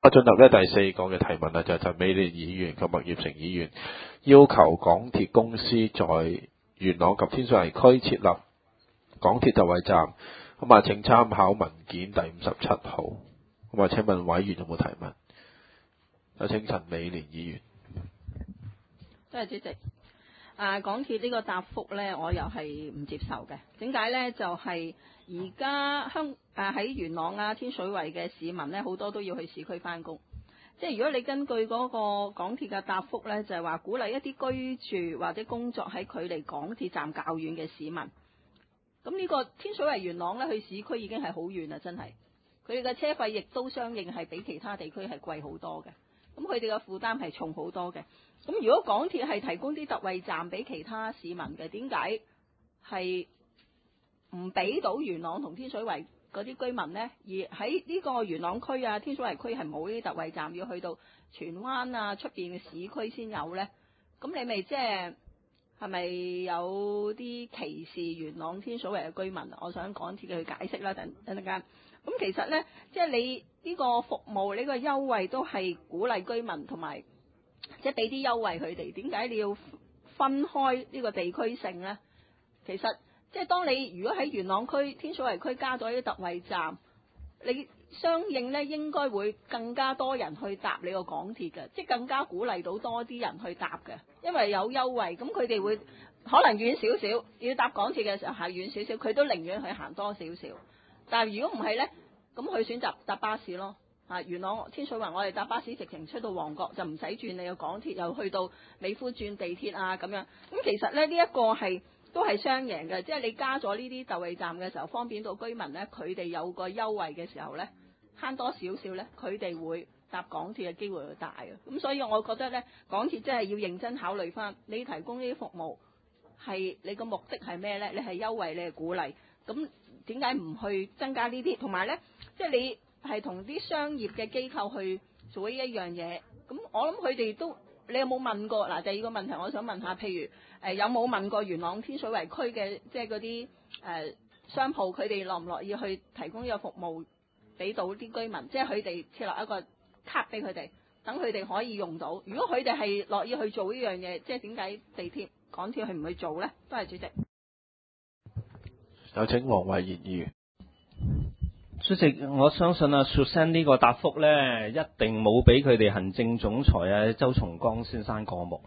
啊，進入呢第四個嘅提問啦，就係陳美蓮議員及麥業成議員要求港鐵公司在元朗及天水圍區設立港鐵特惠站。咁啊，請參考文件第57號。咁啊，請問委員有冇提問？有請陳美蓮議員。 多謝主席。港鐵呢個答覆呢，我又係唔接受嘅。點解呢？就係而家喺元朗啊、天水圍嘅市民呢，好多都要去市區返工。即係如果你根據嗰個港鐵嘅答覆呢，就係話鼓勵一啲居住或者工作喺距離港鐵站較遠嘅市民。咁呢個天水圍元朗呢，去市區已經係好遠啦，真係。佢哋嘅車費亦都相應係比其他地區係貴好多嘅。咁佢哋嘅負擔係重好多嘅。咁如果港鐵係提供啲特惠站俾其他市民嘅，點解係唔俾到元朗同天水圍嗰啲居民呢？而喺呢個元朗區啊、天水圍區係冇呢啲特惠站，要去到荃灣啊出邊嘅市區先有呢？咁你咪即係咪有啲歧視元朗天水圍嘅居民？我想港鐵去解釋啦，等陣間。咁其實呢，即係你呢個服務呢個優惠都係鼓勵居民同埋即係俾啲優惠佢哋。點解你要分開呢個地區性呢？其實即係當你如果喺元朗區、天水圍區加咗啲特惠站，你相應呢應該會更加多人去搭你個港鐵嘅，即係更加鼓勵到多啲人去搭嘅，因為有優惠，咁佢哋會可能遠少少，要搭港鐵嘅時候係遠少少，佢都寧願去行多少少。但係如果唔係呢，咁佢選擇搭巴士咯。元朗天水圍我哋搭巴士直情出到旺角，就唔使轉你個港鐵，又去到美孚轉地鐵啊咁樣。咁其實呢，呢一個都係雙贏嘅，即係你加咗呢啲特惠站嘅時候，方便到居民呢，佢哋有個優惠嘅時候呢，慳多少少呢，佢哋會搭港鐵嘅機會會大嘅。咁所以我覺得呢，港鐵真係要認真考慮翻，你提供呢啲服務係你個目的係咩呢？你係優惠，你係鼓勵，咁點解唔去增加呢啲？同埋呢，即係你係同啲商業嘅機構去做呢一樣嘢，咁我諗佢哋都，你有冇問過？嗱，第二個問題我想問下，譬如有冇問過元朗天水圍區嘅即係嗰啲商鋪，佢哋樂唔樂意去提供呢個服務俾到啲居民？即係佢哋設立一個卡俾佢哋，等佢哋可以用到。如果佢哋係樂意去做呢樣嘢，即係點解地鐵、港鐵係唔去做呢？多謝主席。 有請黃惠賢議員。 主席，我相信Susan 呢個答覆呢，一定冇俾佢哋行政總裁周松崗先生過目。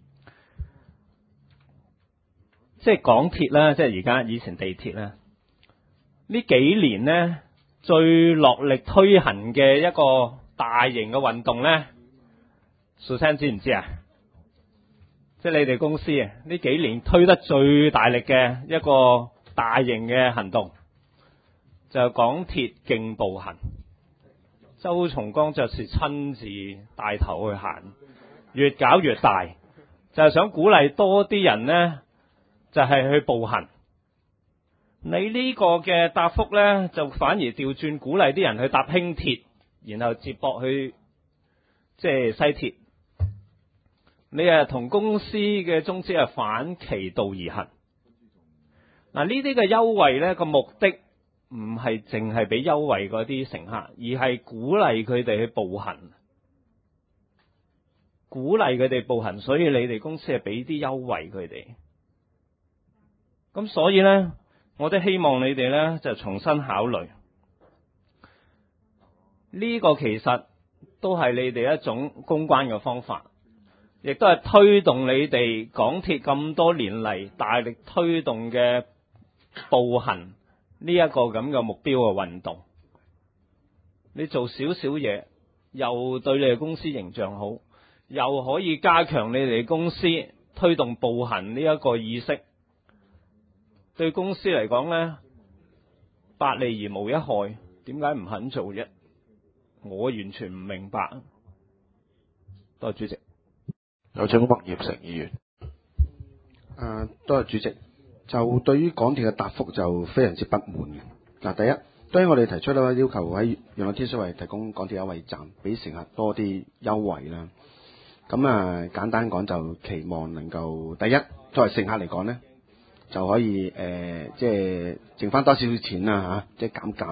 即係港鐵啦，即係而家以前地鐵啦，呢幾年呢，最落力推行嘅一個大型嘅運動呢，Susan 知唔知啊？即係你哋公司啊，呢幾年推得最大力嘅一個大型嘅行動，就係港鐵徑步行。周松崗就是親自帶頭去行，越搞越大，就係想鼓勵多啲人呢，就係去步行。你呢個嘅答覆呢，就反而調轉鼓勵啲人去搭輕鐵，然後接駁去即係西鐵。你同公司嘅宗旨係反其道而行。嗱，呢啲嘅優惠呢，個目的唔係淨係俾優惠嗰啲乘客，而係鼓勵佢哋去步行，鼓勵佢哋步行，所以你哋公司係俾啲優惠佢哋。咁所以呢，我都希望你哋呢就重新考慮，呢個其實都係你哋一種公關嘅方法，亦都係推動你哋港鐵咁多年嚟大力推動嘅步行呢一個咁嘅目標嘅運動。你做少少嘢，又對你哋公司形象好，又可以加強你哋公司推動步行呢一個意識，對公司嚟講呢，百利而無一害，點解唔肯做啫？我完全唔明白。多謝主席。 有請麥業成議員。 多謝主席。就對於港鐵嘅答覆就非常之不滿嘅。嗱，第一，當然我哋提出啦，要求喺元朗天水圍提供港鐵優惠站，俾乘客多啲優惠啦。咁簡單講就期望能夠第一，作為乘客嚟講呢，就可以即係剩翻多少少錢啦嚇，即係減價啦。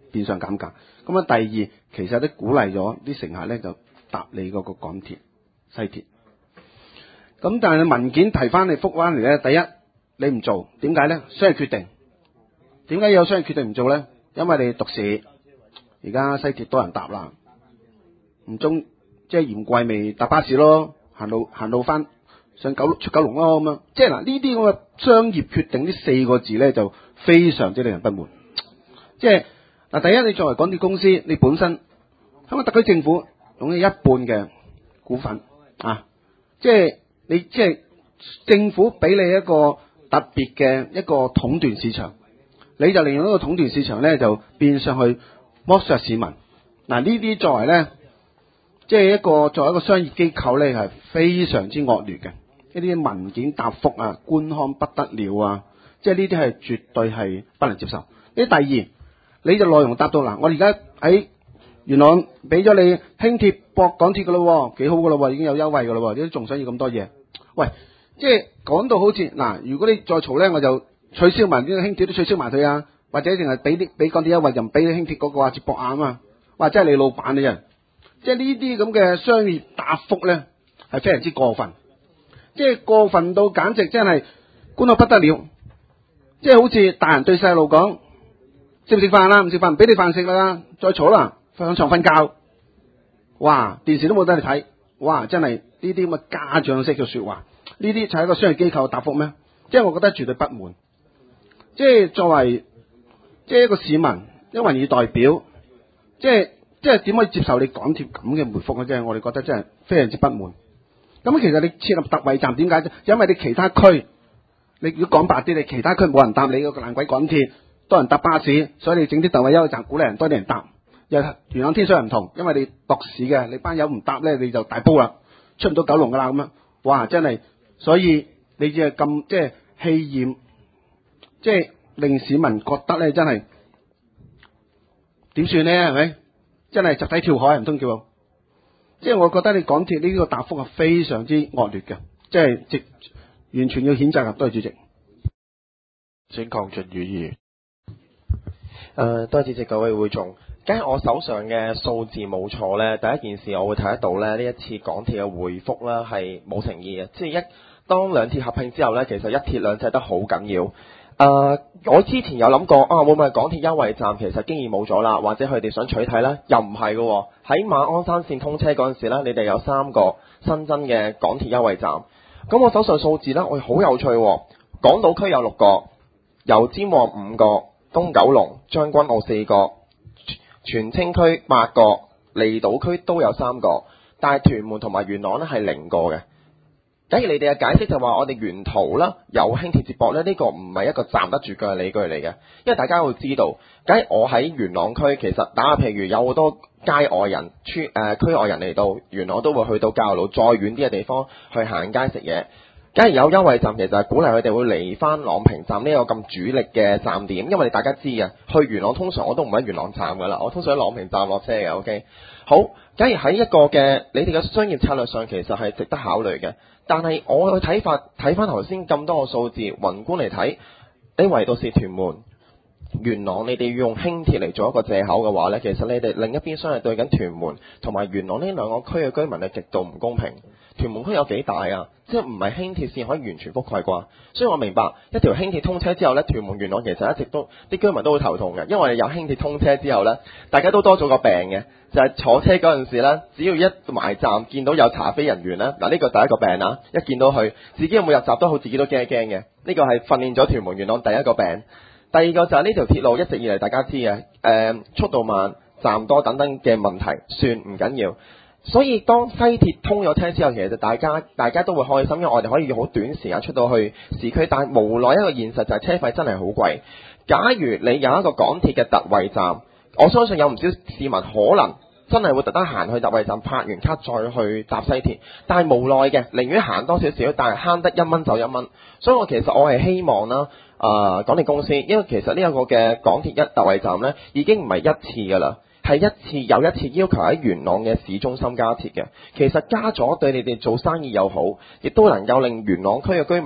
變相減價。咁啊，第二其實都鼓勵咗啲乘客咧就搭你嗰個港鐵、西鐵。咁但係文件提翻嚟覆翻嚟咧，第一你唔做，點解咧？商業決定。點解有商業決定唔做咧？因為你獨市，而家西鐵多人搭啦，唔中即係嫌貴咪搭巴士咯，行路翻上出九龍咯咁樣。即係嗱呢啲咁嘅商業決定呢4個字咧就非常之令人不滿。即係嗱，第一你作為港鐵公司，你本身香港特區政府擁有一半嘅股份啊，即係你即係政府俾你一個特別嘅一個壟斷市場。你就利用呢個壟斷市場咧，就變上去剝削市民。嗱呢啲作為咧，即係作為一個商業機構咧，係非常之惡劣嘅。一啲文件答覆啊，官腔不得了啊，即係呢啲係絕對係不能接受。呢第二，你就內容答到嗱，我而家喺元朗俾咗你輕鐵駁港鐵噶咯，幾好噶咯，已經有優惠噶咯，你都仲想要咁多嘢？喂，即係講到好似嗱，如果你再嘈咧，我就取消埋呢個輕鐵都取消埋佢啊，或者淨係俾港鐵優惠，就唔俾輕鐵嗰個接駁啊嘛，或者係你老闆嘅人，即係呢啲咁嘅商業答覆咧，係非常之過分，即係過分到簡直真係官到不得了，即係好似大人對細路講，食唔食飯啦？唔食飯唔俾你飯食啦，再嘈啦，上床瞓覺，哇，電視都冇得你睇，哇，真係呢啲咁嘅家長式嘅說話，呢啲就係一個商業機構嘅答覆咩？即係我覺得絕對不滿。即係作為即係一個市民，一個民意代表，即係點可以接受你港鐵咁嘅回覆咧？即係我哋覺得真係非常之不滿。咁其實你設立特惠站點解啫？因為你其他區，你如果講白啲，你其他區冇人搭你嗰個爛鬼港鐵，多人搭巴士，所以你整啲特惠優惠站鼓勵人多啲人搭。又元朗天水圍唔同，因為你獨市嘅，你班友唔搭咧，你就大煲啦，出唔到九龍噶啦咁樣。哇！真係，所以你只係咁即係氣焰。即係令市民覺得咧，真係點算呢？係咪？真係集體跳海唔通叫？即係我覺得你港鐵呢個答覆係非常之惡劣嘅，即係完全要譴責。多謝主席。 請鄺俊宇議員。 多謝主席，各位會眾。梗係我手上嘅數字冇錯咧，第一件事我會睇得到咧，呢一次港鐵嘅回覆咧係冇誠意嘅，即係當兩鐵合併之後咧，其實一鐵兩制得好緊要。我之前有諗過會唔會港鐵優惠站其實經已冇咗啦，或者佢哋想取締呢？又唔係嘅。喺馬鞍山線通車嗰陣時呢，你哋有3個新增嘅港鐵優惠站。咁我手上數字呢，我好有趣。港島區有6個，油尖旺5個，東九龍、將軍澳4個，荃青區8個，離島區都有3個，但係屯門同埋元朗呢係0個嘅。假如你哋嘅解釋就話我哋沿途啦有輕鐵接駁咧，呢個唔係一個站得住腳嘅理據嚟嘅，因為大家會知道，假如我喺元朗區，其實打譬如有好多街外人、區外人嚟到元朗都會去到教路再遠啲嘅地方去行街食嘢。假如有優惠站，其實係鼓勵佢哋會嚟翻朗屏站呢個咁主力嘅站點，因為大家知嘅，去元朗通常我都唔喺元朗站噶啦，我通常喺朗屏站落車嘅。OK， 好，假如喺一個嘅你哋嘅商業策略上，其實係值得考慮嘅。但係我嘅睇法，睇翻頭先咁多個數字，宏觀嚟睇，你唯獨是屯門、元朗，你哋要用輕鐵嚟做一個藉口嘅話呢，其實你哋另一邊廂係對緊屯門同埋元朗呢兩個區嘅居民係極度唔公平。屯門區有幾大啊？即係唔係輕鐵線可以完全覆蓋啩？所以我明白一條輕鐵通車之後呢，屯門元朗其實一直都啲居民都好頭痛嘅，因為有輕鐵通車之後呢，大家都多咗個病嘅，就係坐車嗰陣時呢，只要一埋站見到有查飛人員呢，嗱呢個第一個病啊，一見到佢自己有冇入閘都好，自己都驚一驚嘅，呢個係訓練咗屯門元朗第一個病。第二個就係呢條鐵路一直以嚟大家知嘅，速度慢、站多等等嘅問題，算唔緊要。所以當西鐵通咗車之後，其實大家都會開心，因為我哋可以好短時間出到去市區。但係無奈一個現實就係車費真係好貴。假如你有一個港鐵嘅特惠站，我相信有唔少市民可能真係會特登行去特惠站拍完卡再去搭西鐵。但係無奈嘅，寧願行多少少，但係慳得1蚊就1蚊。所以我係希望啦，港鐵公司，因為其實呢一個嘅港鐵特惠站呢已經唔係一次㗎啦。係一次又一次要求喺元朗嘅市中心加鐵嘅，其實加咗對你哋做生意又好，亦都能夠令元朗區嘅居民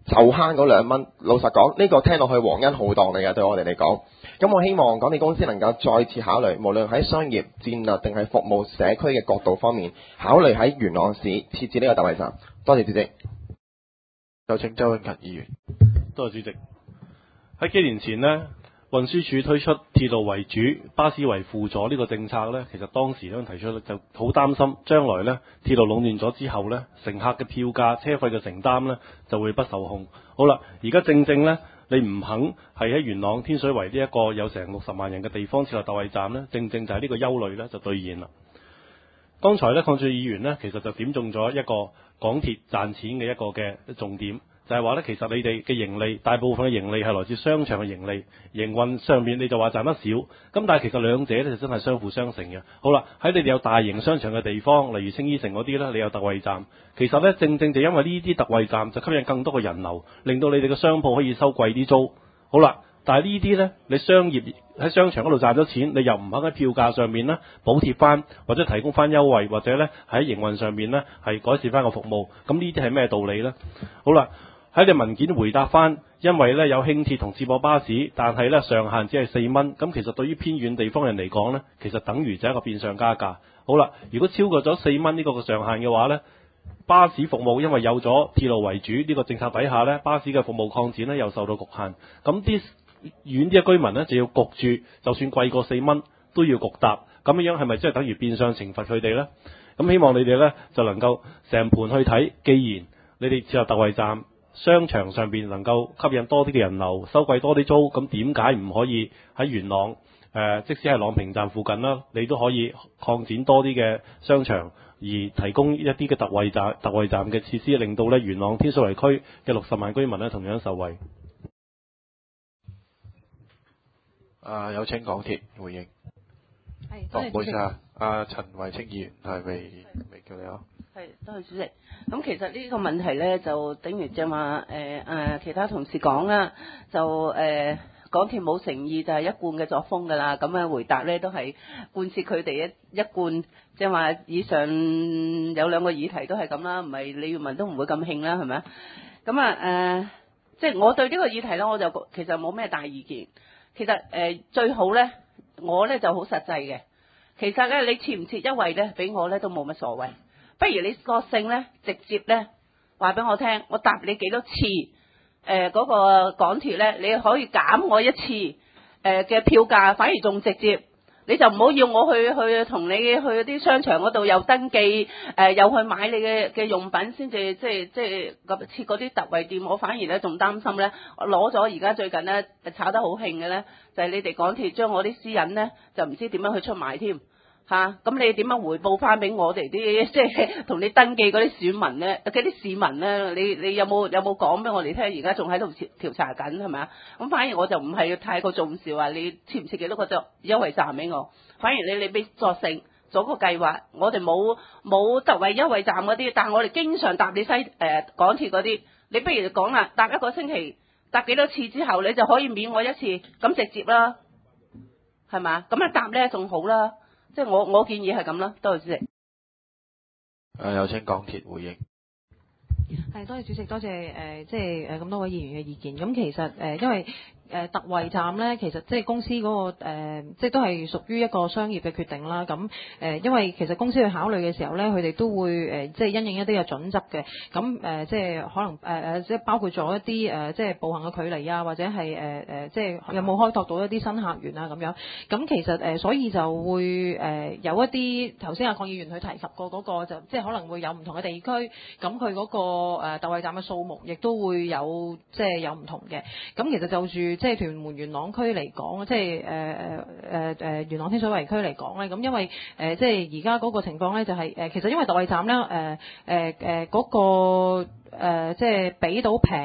就慳嗰2蚊。老實講，呢個聽落去皇恩浩蕩嚟嘅，對我哋嚟講。咁我希望港鐵公司能夠再次考慮，無論喺商業戰略定係服務社區嘅角度方面，考慮喺元朗市設置呢個特惠站。多謝主席。 有請周永勤議員。 多謝主席。喺幾年前呢，運輸署推出鐵路為主、巴士為輔助呢個政策呢，其實當時提出就好擔心，將來呢鐵路壟斷咗之後呢，乘客嘅票價、車費嘅承擔呢就會不受控。好啦，而家正正呢，你唔肯係喺元朗天水圍呢一個有成60萬人嘅地方設立特惠站呢，正正就係呢個憂慮呢就兌現啦。剛才呢，鄺俊宇議員呢，其實就點中咗一個港鐵賺錢嘅一個嘅重點。就係話咧，其實你哋嘅盈利，大部分嘅盈利係來自商場嘅盈利，營運上面你就話賺得少，咁但係其實兩者咧就真係相輔相成嘅。好啦，喺你哋有大型商場嘅地方，例如青衣城嗰啲咧，你有特惠站，其實咧正正就因為呢啲特惠站就吸引更多嘅人流，令到你哋嘅商鋪可以收貴啲租。好啦，但係呢啲咧，你商業喺商場嗰度賺咗錢，你又唔肯喺票價上面咧補貼翻，或者提供翻優惠，或者咧喺營運上面咧係改善翻個服務，咁呢啲係咩道理咧？好啦。喺你文件回答翻，因為咧有輕鐵同接駁巴士，但係咧上限只係4蚊，咁其實對於偏遠地方人嚟講咧，其實等於就係一個變相加價。好啦，如果超過咗4蚊呢個嘅上限嘅話咧，巴士服務因為有咗鐵路為主呢個政策底下咧，巴士嘅服務擴展咧又受到局限，咁啲遠啲嘅居民咧就要焗住，就算貴過4蚊都要焗搭，咁樣係咪即係等於變相懲罰佢哋咧？咁希望你哋咧就能夠成盤去睇，既然你哋設立特惠站，商場上邊能夠吸引多啲嘅人流，收貴多啲租，咁點解唔可以喺元朗即使係朗屏站附近啦，你都可以擴展多啲嘅商場，而提供一啲嘅特惠站嘅設施，令到咧元朗天水圍區嘅60萬居民咧同樣受惠。 有請港鐵回應。 係， 唔好意思啊，陳慧清議員係未叫你啊。 係，多謝主席。咁其實呢個問題咧，就等於正話其他同事講啦，就港鐵冇誠意就係一貫嘅作風㗎啦。咁嘅回答咧都係貫徹佢哋一貫，即係話以上有2個議題都係咁啦，唔係李耀文都唔會咁興啦，係咪啊？咁即係我對呢個議題咧，我就其實冇咩大意見。其實最好咧，我咧就好實際嘅。其實咧，你設唔設優惠咧，俾我咧都冇乜所謂。不如你索性咧，直接咧話俾我聽，我搭你幾多次嗰個港鐵咧，你可以減我1次嘅票價，反而仲直接。你就唔好要我去同你去啲商場嗰度又登記又去買你嘅用品先至即係設嗰啲特惠店。我反而咧仲擔心咧，我攞咗而家最近咧炒得好興嘅咧，就係你哋港鐵將我啲私隱咧就唔知點樣去出賣添。咁你點樣回報翻俾我哋啲即係同你登記嗰啲選民咧？嗰啲市民咧，你有冇講俾我哋聽？而家仲喺度調查緊係咪啊？咁反而我就唔係太過重視話你設唔設幾多個優惠站俾我，反而你俾作成做個計劃。我哋冇特惠優惠站嗰啲，但係我哋經常搭你港鐵嗰啲，你不如講啦，搭1個星期搭幾多次之後，你就可以免我1次，咁直接啦，係嘛？咁搭咧仲好啦。即係我建議係咁啦，多謝主席。 有請港鐵回應。 係，多謝主席，多謝即係咁多位議員嘅意見。咁其實因為特惠站咧，其實即係公司嗰個即係都係屬於一個商業嘅決定啦。咁因為其實公司去考慮嘅時候咧，佢哋都會即係因應一啲嘅準則嘅。咁即係可能即係包括咗一啲即係步行嘅距離啊，或者係即係有冇開拓到一啲新客源啊咁樣。咁其實所以就會有一啲頭先阿鄺議員佢提及過嗰個就即係可能會有唔同嘅地區，咁佢嗰個特惠站嘅數目亦都會有即係有唔同嘅。咁其實就住即係屯門元朗區嚟講，即係元朗天水圍區嚟講咧，咁因為即係而家嗰個情況咧就係其實因為特惠站咧嗰個即係俾到平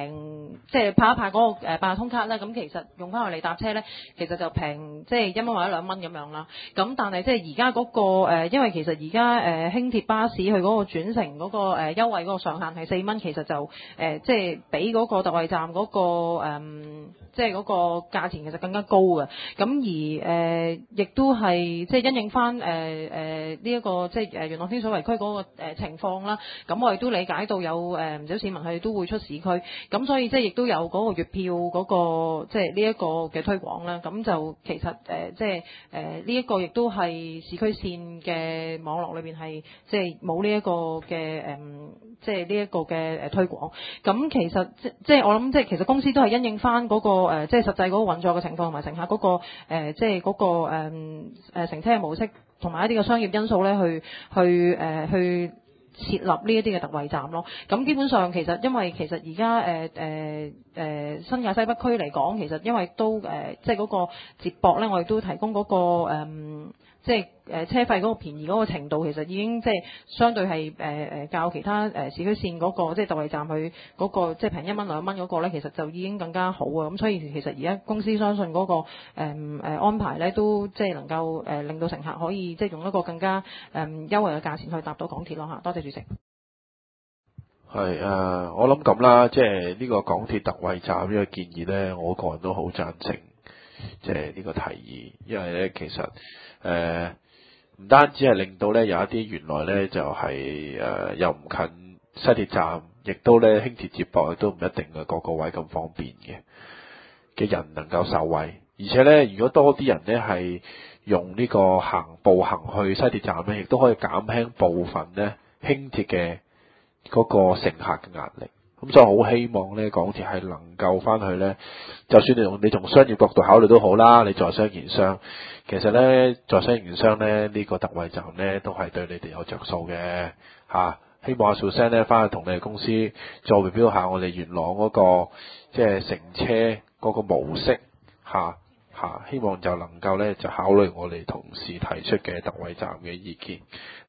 即係拍一拍嗰個八達通卡咧，咁其實用翻我嚟搭車咧，其實就平即係1蚊或者2蚊咁樣啦。咁但係即係而家嗰個因為其實而家輕鐵巴士佢嗰個轉乘嗰個優惠嗰個上限係4蚊，其實就即係比嗰個特惠站嗰個即係嗰個價錢其實更加高嘅。咁而亦都係即係因應翻呢一個即係元朗天水圍區嗰個情況啦。咁我亦都理解到有唔少市民佢哋都會出市區，咁所以即係亦都有嗰個月票嗰個即係呢一個嘅推廣啦。咁就其實即係呢一個亦都係市區線嘅網絡裏邊係即係冇呢一個嘅即係呢一個嘅推廣。咁其實即係我諗即係其實公司都係因應翻嗰個即係實際嗰個運作嘅情況同埋乘客嗰個即係嗰個乘車嘅模式同埋一啲嘅商業因素咧，去設立呢一啲嘅特惠站咯。咁基本上其實因為其實而家新界西北區嚟講，其實因為都即係嗰個接駁咧，我哋都提供嗰個即係車費嗰個便宜嗰個程度，其實已經即係相對係較其他市區線嗰個即係特惠站去嗰個即係平1蚊2蚊嗰個咧，其實就已經更加好啊。咁所以其實而家公司相信嗰個安排咧，都即係能夠令到乘客可以即係用一個更加優惠嘅價錢去搭到港鐵咯嚇。多謝主席。 係我諗咁啦，即係呢個港鐵特惠站呢個建議咧，我個人都好贊成，即係呢個提議，因為咧其實唔單止係令到咧有一啲原來咧就係又唔近西鐵站，亦都咧輕鐵接駁亦都唔一定嘅個個位咁方便嘅人能夠受惠，而且咧如果多啲人咧係用呢個步行去西鐵站咧，亦都可以減輕部分咧輕鐵嘅嗰個乘客嘅壓力。咁所以好希望咧港鐵係能夠翻去咧，就算你從商業角度考慮都好啦，你在商言商，其實咧在商言商咧呢個特惠站咧都係對你哋有着數嘅嚇。希望阿 Susan 咧翻去同你哋公司再 review 下我哋元朗嗰個即係乘車嗰個模式嚇，希望就能夠咧就考慮我哋同事提出嘅特惠站嘅意見。